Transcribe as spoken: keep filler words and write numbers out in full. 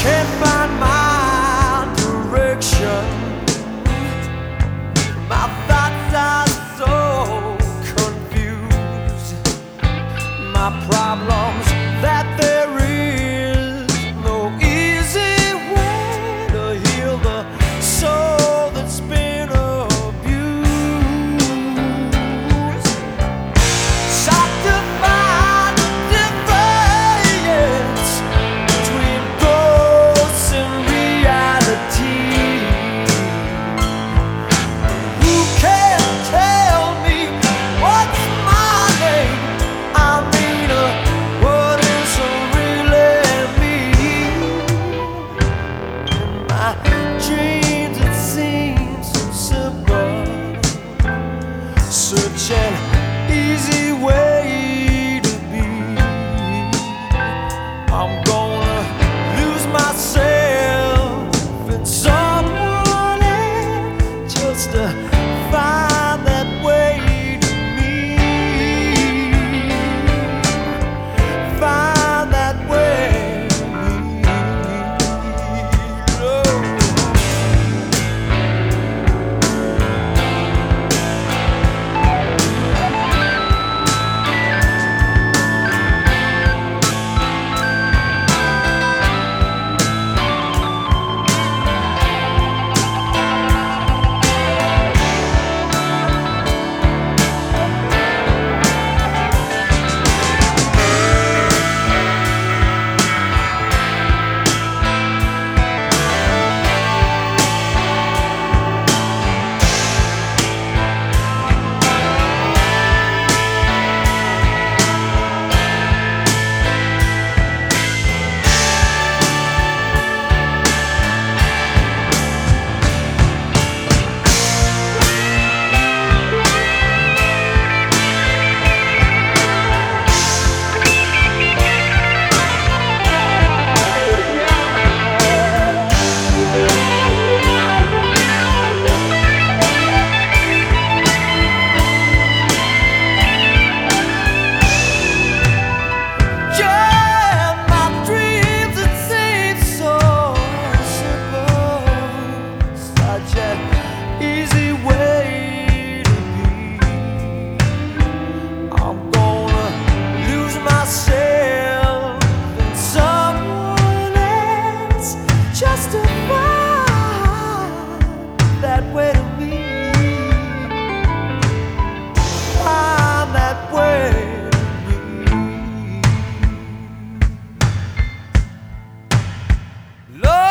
can't find my direction. My thoughts are so confused. My problems that there is no easy way to heal the soul that's been abused. Sought to find the difference between ghosts and reality. Who can tell me what's my name? I mean, uh, what is really me? In my dreams it seems so simple, such an easy way to be. I'm gonna lose myself in someone else just to find that way to me. Find that way to me. Lord. Yeah, my dreams it seems so simple, such an easy way to be. I'm gonna lose myself in someone else just to find that way to me. Find that way to me. Lord.